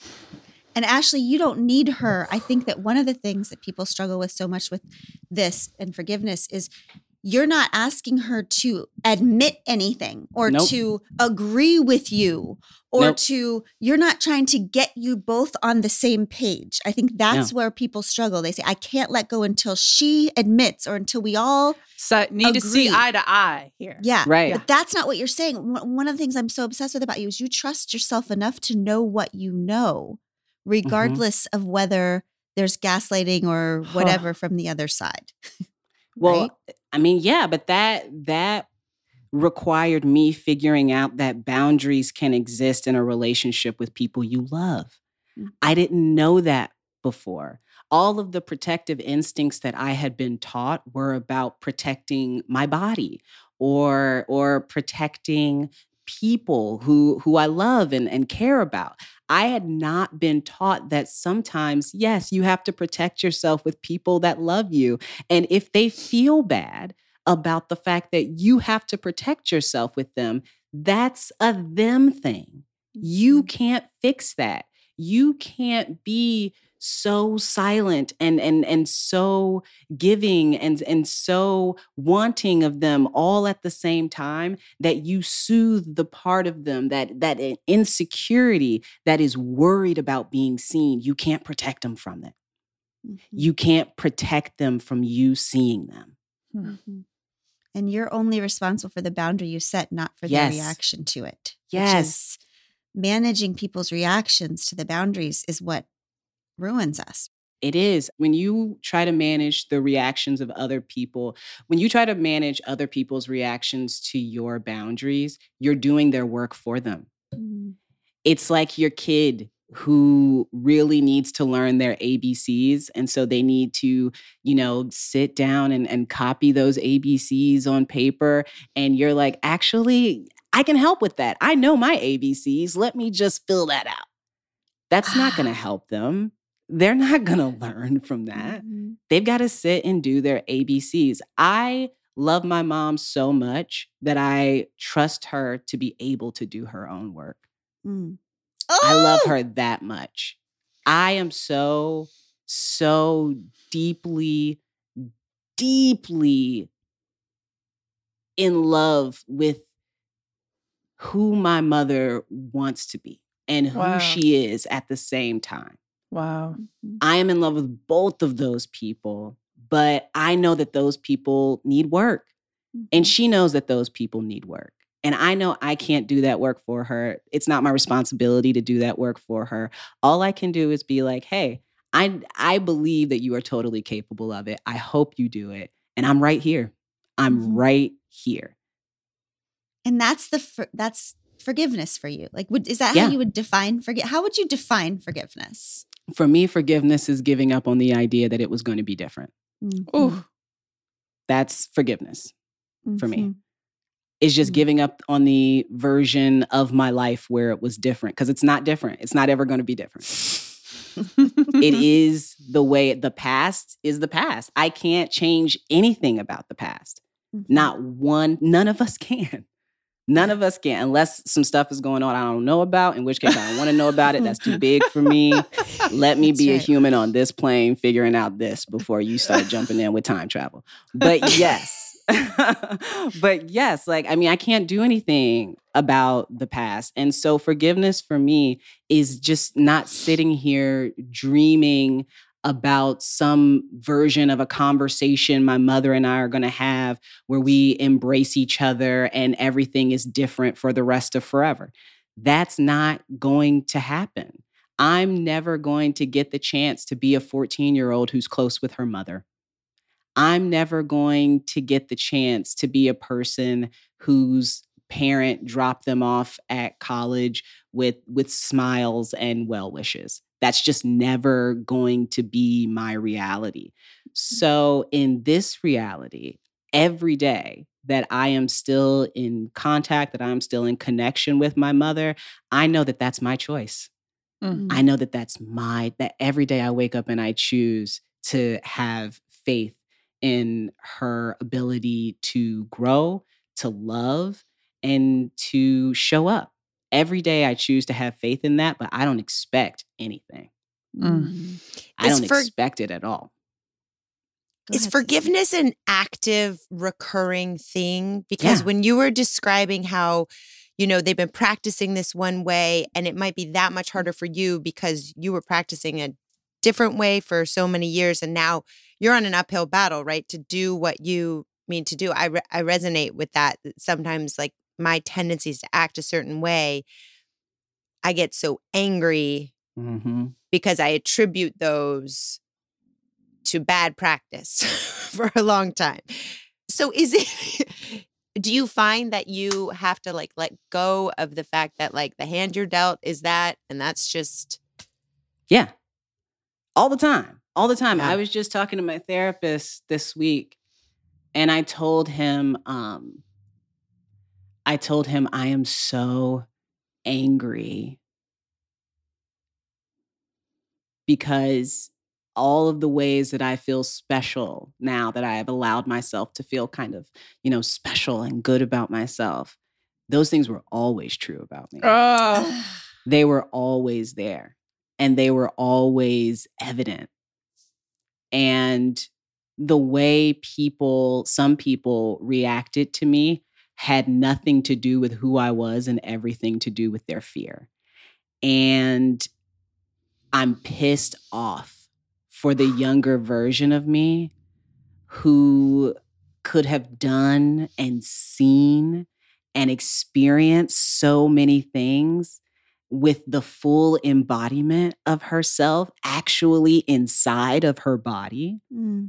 And Ashley, you don't need her. I think that one of the things that people struggle with so much with this and forgiveness is you're not asking her to admit anything or nope. to agree with you or nope. to, you're not trying to get you both on the same page. I think that's no. where people struggle. They say, I can't let go until she admits or until we all So need agree. to see eye to eye here. Yeah. Right. But that's not what you're saying. One of the things I'm so obsessed with about you is you trust yourself enough to know what you know, regardless mm-hmm. of whether there's gaslighting or whatever from the other side. Well, right? I mean, yeah, but that that required me figuring out that boundaries can exist in a relationship with people you love. Mm-hmm. I didn't know that before. All of the protective instincts that I had been taught were about protecting my body or or protecting people who who I love and, and care about. I had not been taught that sometimes, yes, you have to protect yourself with people that love you. And if they feel bad about the fact that you have to protect yourself with them, that's a them thing. You can't fix that. You can't be so silent and and and so giving and and so wanting of them all at the same time that you soothe the part of them that that insecurity that is worried about being seen. You can't protect them from it. Mm-hmm. You can't protect them from you seeing them. Mm-hmm. And you're only responsible for the boundary you set, not for yes. their reaction to it. Yes. Which is managing people's reactions to the boundaries is what ruins us. It is. When you try to manage the reactions of other people, when you try to manage other people's reactions to your boundaries, you're doing their work for them. Mm-hmm. It's like your kid who really needs to learn their A B Cs. And so they need to, you know, sit down and, and copy those A B Cs on paper. And you're like, actually, I can help with that. I know my A B Cs. Let me just fill that out. That's not going to help them. They're not going to learn from that. Mm-hmm. They've got to sit and do their A B Cs. I love my mom so much that I trust her to be able to do her own work. Mm. Oh! I love her that much. I am so, so deeply, deeply in love with who my mother wants to be and who wow. she is at the same time. Wow. I am in love with both of those people, but I know that those people need work. Mm-hmm. And she knows that those people need work. And I know I can't do that work for her. It's not my responsibility to do that work for her. All I can do is be like, hey, I, I believe that you are totally capable of it. I hope you do it. And I'm right here. I'm mm-hmm. right here. And that's the for, that's forgiveness for you. Like, would, is that yeah. how you would define forget? How would you define forgiveness? For me, forgiveness is giving up on the idea that it was going to be different. Mm-hmm. Ooh, that's forgiveness mm-hmm. for me. It's just mm-hmm. giving up on the version of my life where it was different, because it's not different. It's not ever going to be different. It is the way the past is the past. I can't change anything about the past. Mm-hmm. Not one, none of us can. None of us can, unless some stuff is going on I don't know about, in which case I don't want to know about it. That's too big for me. Let me That's be right. a human on this plane figuring out this before you start jumping in with time travel. But yes, But yes, like, I mean, I can't do anything about the past. And so forgiveness for me is just not sitting here dreaming about some version of a conversation my mother and I are going to have where we embrace each other and everything is different for the rest of forever. That's not going to happen. I'm never going to get the chance to be a fourteen-year-old who's close with her mother. I'm never going to get the chance to be a person whose parent dropped them off at college with, with smiles and well wishes. That's just never going to be my reality. So in this reality, every day that I am still in contact, that I'm still in connection with my mother, I know that that's my choice. Mm. I know that that's my, that every day I wake up and I choose to have faith in her ability to grow, to love, and to show up. Every day I choose to have faith in that, but I don't expect anything. Mm. I Is don't for- expect it at all. Go Is ahead, Cece. forgiveness an active, recurring thing? Because Yeah. when you were describing how, you know, they've been practicing this one way and it might be that much harder for you because you were practicing a different way for so many years and now you're on an uphill battle, right? To do what you mean to do. I, re- I resonate with that. Sometimes like my tendencies to act a certain way, I get so angry Mm-hmm. because I attribute those to bad practice for a long time. So is it, do you find that you have to like let go of the fact that like the hand you're dealt is that, and that's just. Yeah. All the time. All the time. Yeah. I was just talking to my therapist this week and I told him, um, I told him I am so angry because all of the ways that I feel special now that I have allowed myself to feel kind of, you know, special and good about myself, those things were always true about me. Oh. They were always there and they were always evident. And the way people, some people reacted to me had nothing to do with who I was and everything to do with their fear. And I'm pissed off for the younger version of me who could have done and seen and experienced so many things with the full embodiment of herself actually inside of her body, Mm.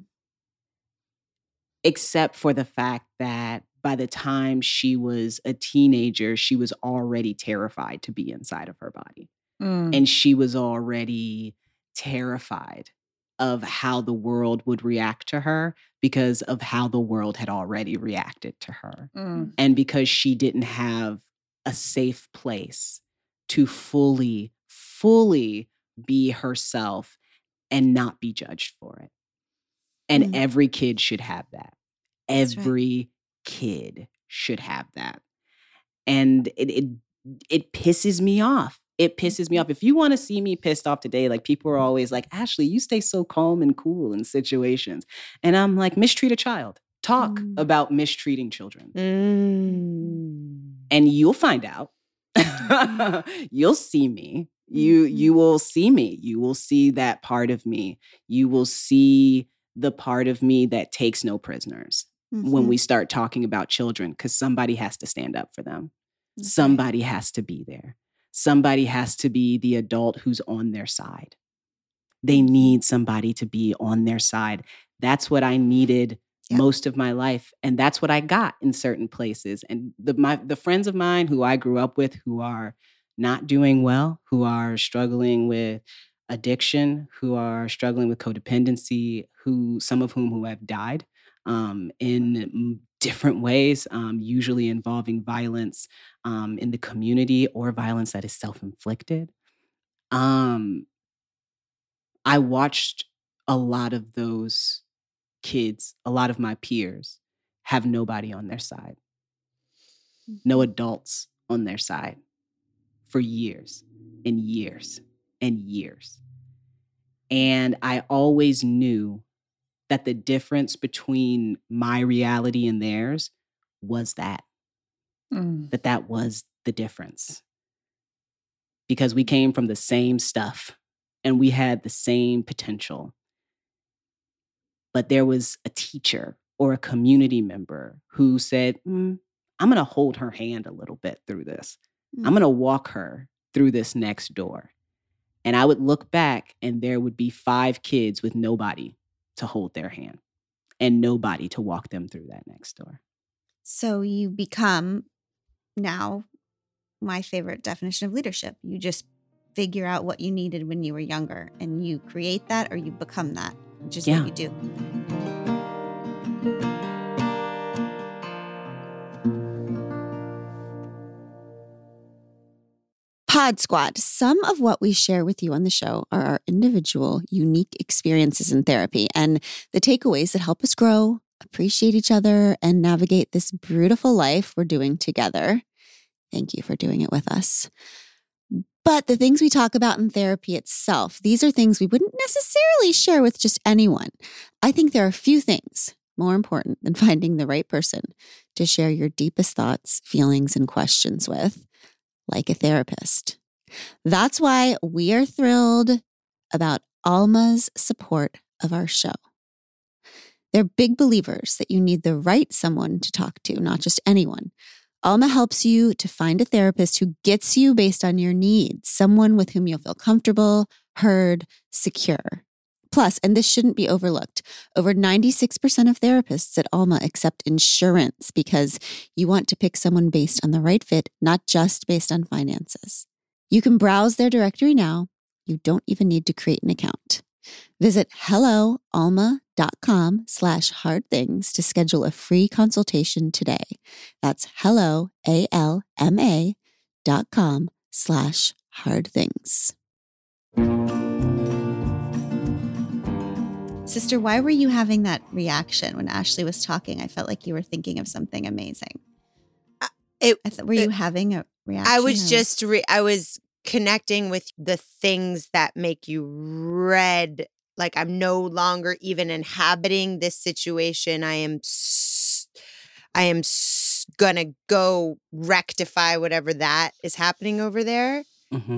except for the fact that by the time she was a teenager, she was already terrified to be inside of her body. Mm. And she was already terrified of how the world would react to her because of how the world had already reacted to her. Mm. And because she didn't have a safe place to fully, fully be herself and not be judged for it. And Mm. every kid should have that. That's right. Every kid should have that. And it, it it pisses me off. It pisses me off. If you want to see me pissed off today, like people are always like, Ashley, you stay so calm and cool in situations. And I'm like, mistreat a child. Talk Mm. about mistreating children. Mm. And you'll find out. You'll see me. You you will see me. You will see that part of me. You will see the part of me that takes no prisoners when Mhm. we start talking about children, because somebody has to stand up for them. Okay. Somebody has to be there. Somebody has to be the adult who's on their side. They need somebody to be on their side. That's what I needed Yeah. most of my life. And that's what I got in certain places. And the my the friends of mine who I grew up with who are not doing well, who are struggling with addiction, who are struggling with codependency, who some of whom who have died um, in different ways, um, usually involving violence um, in the community or violence that is self-inflicted. Um, I watched a lot of those kids, a lot of my peers, have nobody on their side, no adults on their side for years and years and years. And I always knew that the difference between my reality and theirs was that, Mm. that that was the difference. Because we came from the same stuff and we had the same potential. But there was a teacher or a community member who said, mm, I'm going to hold her hand a little bit through this. Mm. I'm going to walk her through this next door. And I would look back and there would be five kids with nobody to hold their hand and nobody to walk them through that next door. So you become now my favorite definition of leadership. You just figure out what you needed when you were younger and you create that or you become that, which is Yeah. what you do. Pod Squad. Some of what we share with you on the show are our individual, unique experiences in therapy and the takeaways that help us grow, appreciate each other, and navigate this beautiful life we're doing together. Thank you for doing it with us. But the things we talk about in therapy itself, these are things we wouldn't necessarily share with just anyone. I think there are few things more important than finding the right person to share your deepest thoughts, feelings, and questions with, like a therapist. That's why we are thrilled about Alma's support of our show. They're big believers that you need the right someone to talk to, not just anyone. Alma helps you to find a therapist who gets you based on your needs, someone with whom you'll feel comfortable, heard, secure. Plus, and this shouldn't be overlooked, over ninety-six percent of therapists at Alma accept insurance because you want to pick someone based on the right fit, not just based on finances. You can browse their directory now. You don't even need to create an account. Visit helloalma.com slash hard things to schedule a free consultation today. That's hello, A-L-M-A dot com slash hard things. Sister, why were you having that reaction when Ashley was talking? I felt like you were thinking of something amazing. It, I th- were you having a reaction? I was or- just, re- I was connecting with the things that make you red. Like I'm no longer even inhabiting this situation. I am, s- I am s- gonna go rectify whatever that is happening over there. Mm-hmm.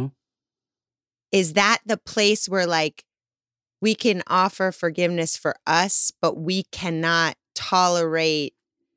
Is that the place where like we can offer forgiveness for us, but we cannot tolerate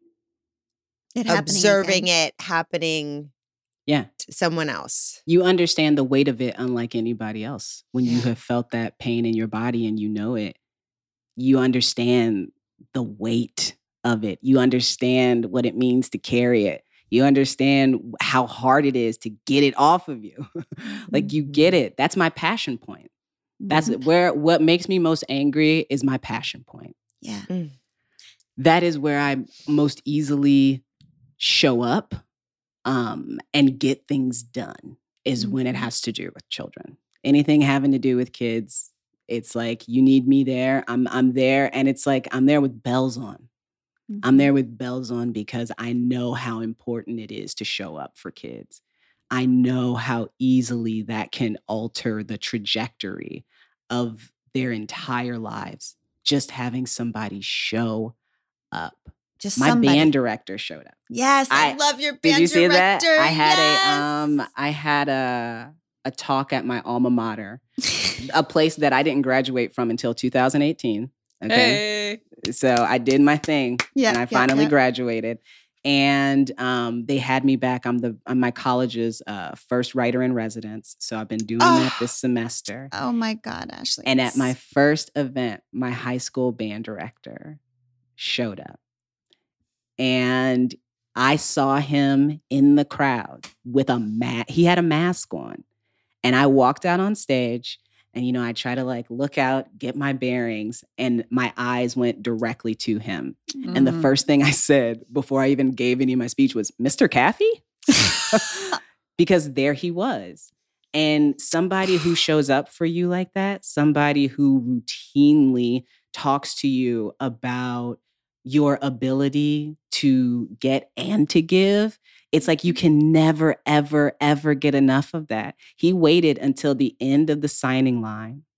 it happening observing again? it happening Yeah. to someone else? You understand the weight of it unlike anybody else. When you Yeah. have felt that pain in your body and you know it, you understand the weight of it. You understand what it means to carry it. You understand how hard it is to get it off of you. Like you get it. That's my passion point. That's Mhm. where what makes me most angry is my passion point. Yeah. That is where I most easily show up um, and get things done is when it Mhm. has to do with children. Anything having to do with kids, it's like you need me there. I'm I'm there, and it's like I'm there with bells on. I'm there with bells on because I know how important it is to show up for kids. I know how easily that can alter the trajectory of their entire lives. Just having somebody show up. Just My somebody. band director showed up. Yes, I, I- love your band Did you see that? director. I had yes. a um I had a a talk at my alma mater, a place that I didn't graduate from until two thousand eighteen. Okay. Hey. So I did my thing Yeah, and I yeah, finally yeah. graduated. And um, they had me back. I'm the I'm my college's uh, first writer in residence. So I've been doing that this semester. Oh my God, Ashley. And at my first event, my high school band director showed up. And I saw him in the crowd with a mask. He had a mask on. And I walked out on stage and, you know, I try to like look out, get my bearings, and my eyes went directly to him. And the Mhm. first thing I said before I even gave any of my speech was, Mister Caffey? Because there he was. And somebody who shows up for you like that, somebody who routinely talks to you about your ability to get and to give, it's like you can never, ever, ever get enough of that. He waited until the end of the signing line.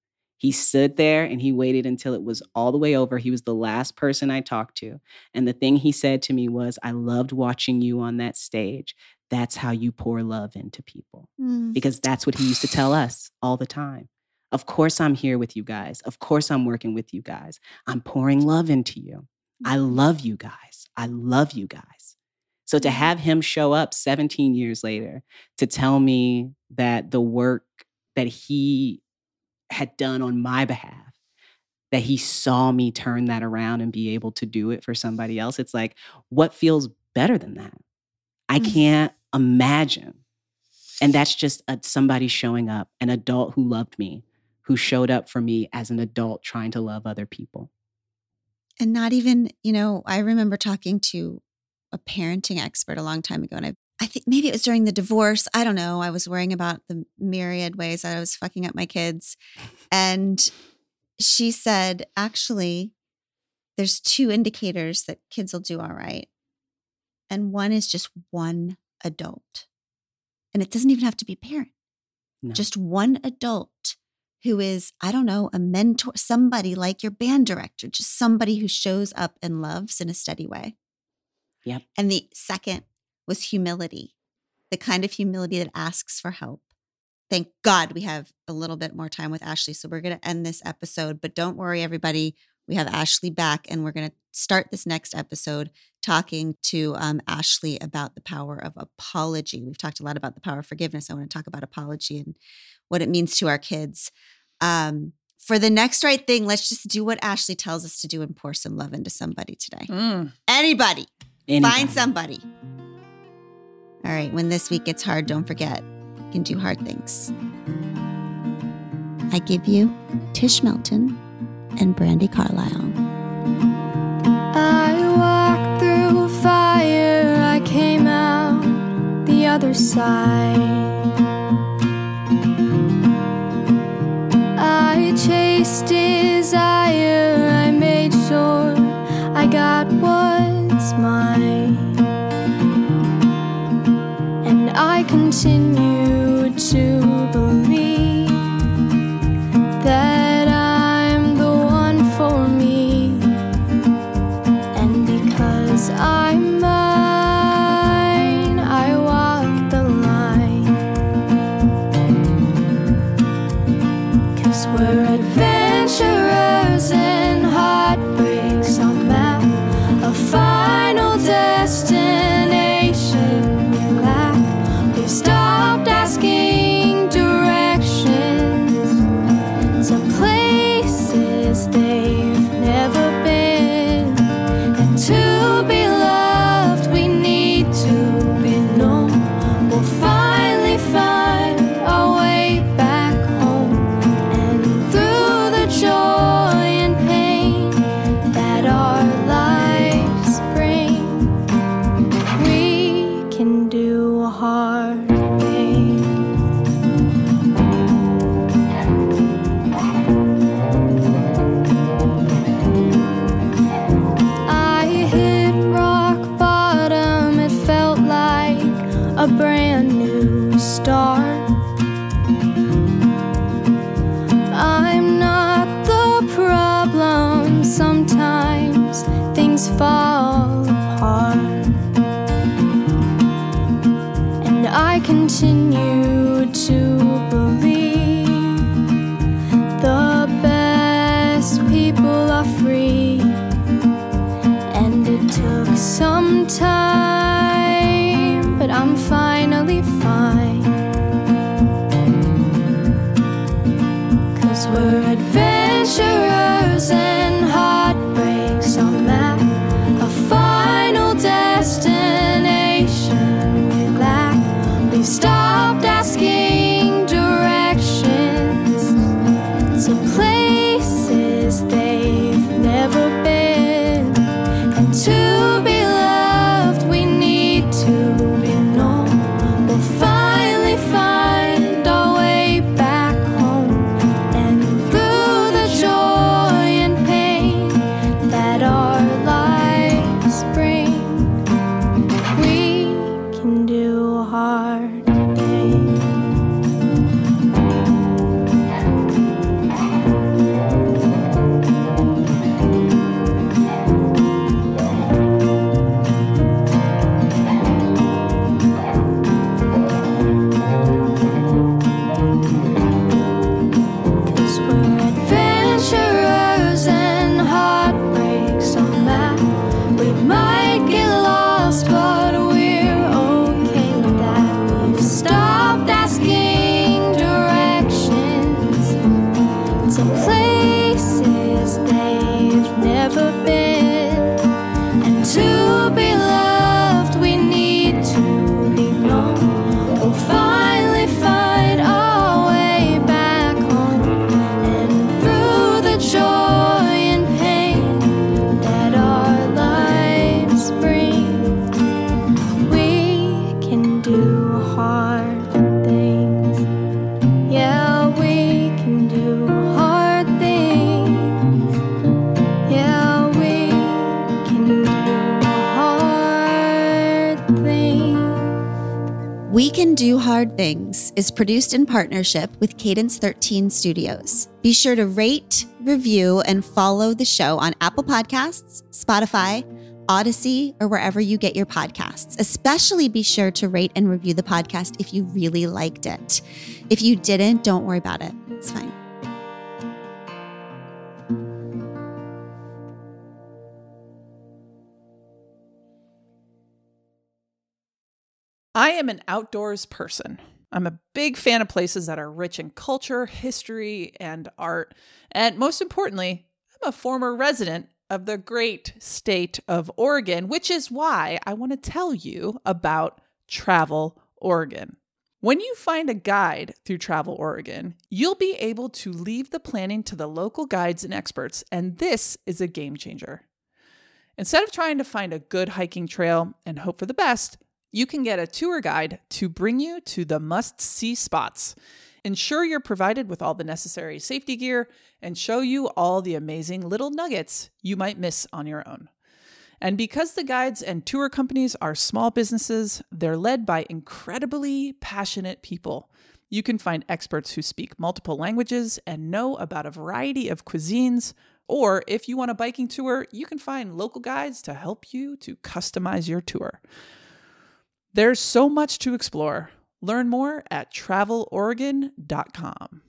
He stood there and he waited until it was all the way over. He was the last person I talked to. And the thing he said to me was, I loved watching you on that stage. That's how you pour love into people. Mm. Because that's what he used to tell us all the time. Of course I'm here with you guys. Of course I'm working with you guys. I'm pouring love into you. I love you guys. I love you guys. So to have him show up seventeen years later to tell me that the work that he had done on my behalf, that he saw me turn that around and be able to do it for somebody else. It's like, what feels better than that? I can't imagine. And that's just a, somebody showing up, an adult who loved me, who showed up for me as an adult trying to love other people. And not even, you know, I remember talking to a parenting expert a long time ago, and I I think maybe it was during the divorce. I don't know. I was worrying about the myriad ways that I was fucking up my kids. And she said, actually, there's two indicators that kids will do all right. And one is just one adult. And it doesn't even have to be a parent. No. Just one adult who is, I don't know, a mentor, somebody like your band director, just somebody who shows up and loves in a steady way. Yep. And the second was humility, the kind of humility that asks for help. Thank God we have a little bit more time with Ashley. So we're going to end this episode, but don't worry, everybody. We have Ashley back, and we're going to start this next episode talking to um, Ashley about the power of apology. We've talked a lot about the power of forgiveness. I want to talk about apology and what it means to our kids. Um, for the next right thing, let's just do what Ashley tells us to do and pour some love into somebody today. Mm. Anybody. Anybody. Find somebody. All right. When this week gets hard, don't forget, you can do hard things. I give you Tish Melton and Brandi Carlile. I walked through fire, I came out the other side. I chased desire, I made sure I got what's mine. And I continue to believe that I'm the one for me. And because I'm mine, I walk the line. 'Cause we're adventurers and heartbreaks on map, a final destination we lack. We've stopped asking directions to places they've never been. And to be loved, we need to be known. We'll finally find our way back home. And through the joy and pain that our lives bring, we can do hard things. I hit rock bottom, it felt like a brand new start. I'm not the problem, sometimes things fall apart. And I continue to believe the best people are free. And it took some time, but I'm finally fine. 'Cause we're adventurers and heartbreaks on map, a final destination we lack. We've stopped asking directions to places they've never been. And to be loved, we need to be known. We'll finally find our way back home. And through the joy and pain that our lives bring, we can do hard things. Can Do Hard Things is produced in partnership with Cadence thirteen Studios. Be sure to rate, review, and follow the show on Apple Podcasts, Spotify, Odyssey, or wherever you get your podcasts. Especially be sure to rate and review the podcast if you really liked it. If you didn't, don't worry about it. It's fine. I am an outdoors person. I'm a big fan of places that are rich in culture, history, and art. And most importantly, I'm a former resident of the great state of Oregon, which is why I want to tell you about Travel Oregon. When you find a guide through Travel Oregon, you'll be able to leave the planning to the local guides and experts, and this is a game changer. Instead of trying to find a good hiking trail and hope for the best, you can get a tour guide to bring you to the must-see spots, ensure you're provided with all the necessary safety gear, and show you all the amazing little nuggets you might miss on your own. And because the guides and tour companies are small businesses, they're led by incredibly passionate people. You can find experts who speak multiple languages and know about a variety of cuisines. Or if you want a biking tour, you can find local guides to help you to customize your tour. There's so much to explore. Learn more at travel oregon dot com.